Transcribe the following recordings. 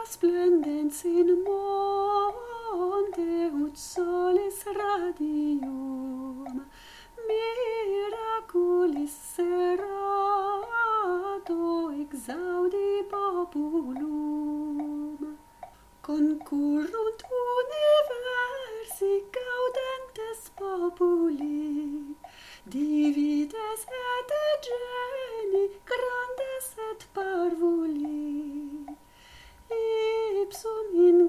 splendens in monte ut solis radium, miraculis serato exaudi populum. Concurrunt universi gaudentes populi, divides et geni, grandes et parvuli, ipsum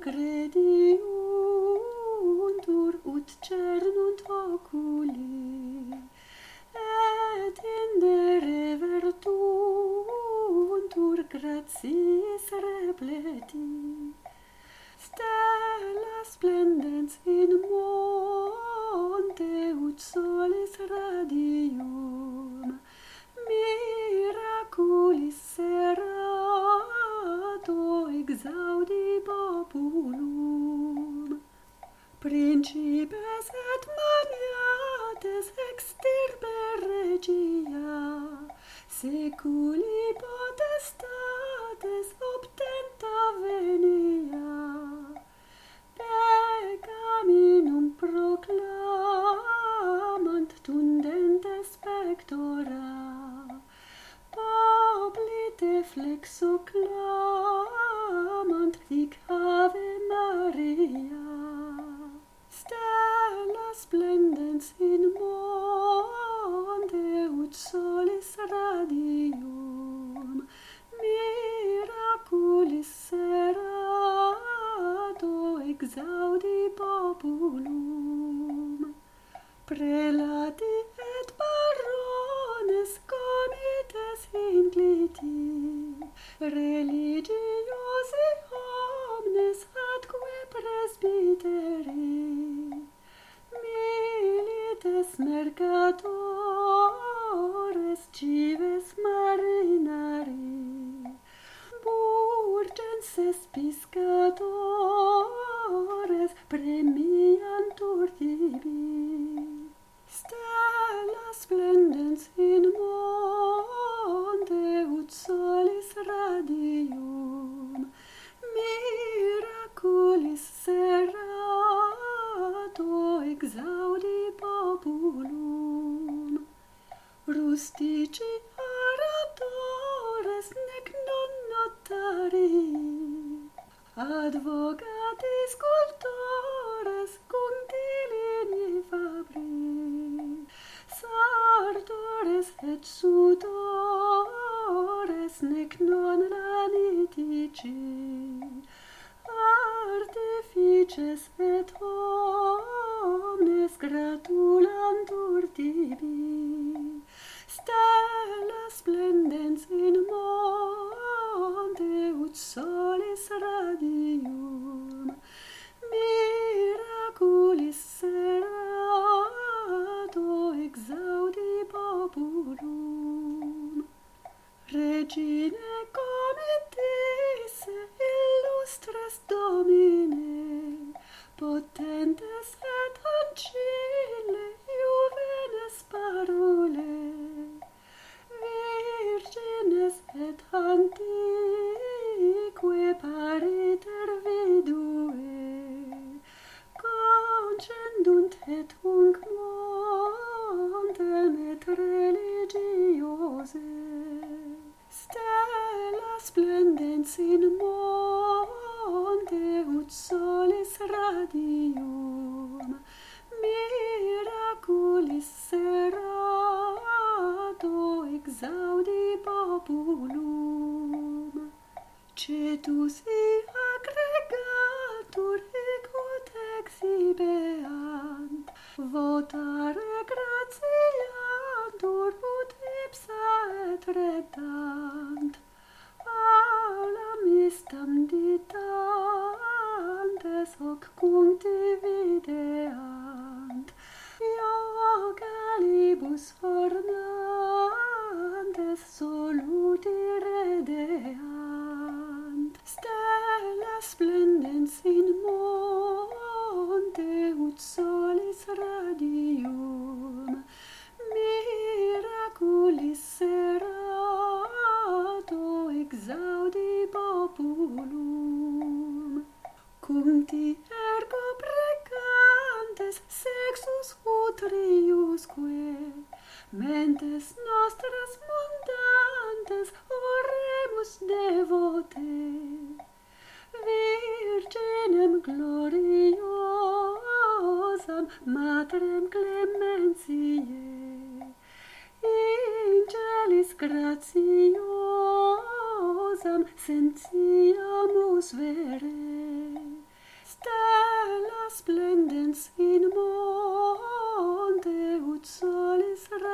incrediuntur ut cernunt oculi, et indere vertuntur gratiis repleti. Stella splendens in monte ut solis radium, miraculis serato exaudi populum. Principes et magnates extirpe regia, seculi potestates obtenta venia, peccaminum proclamant tundentes pectora, poplite flexo clamant hic Ave Maria. Stella splendens in monte ut solis radium, miraculis serato exaudi populum. Prelati et barones comites incliti, religiosi omnes atque presbyteri, milites mercatores cives marinari, burgenses piscatores premiantur tibi. Stella splendens in monte ut solis radium, miraculis serato exaudi populum. Rustici oratores nec non notarii, advocati scultores cuntilini fabri, sartores et sutores nec non lanitici, artifices et omnes gratulantur tibi. Stella splendens in monte ut solis radium, miraculis serato exaudi populum. Regine comitisse illustres domine, potentes et ancille juvenes parule, virgines et antique pariter vidue, concendunt et hunc montem et religiose. Stella splendens in monte ut solis radium, miraculis serato exaudi populum. Cetus aggregatur hic ut exhibeant, votare gratiantur ut ipsa et redant, alam istam ditantes hoc cuncti videant, iocalibus ornantes soluti redeant. Stella splendens in monte ut solis radium, miraculis serato exaudi populum. Sancti ergo precantes sexus utriusque, mentes nostras mundantes oremus devote, Virginem gloriosam Matrem clementiae, Ingelis gratiosam sentiamus vere, Stella splendens in monte ut solis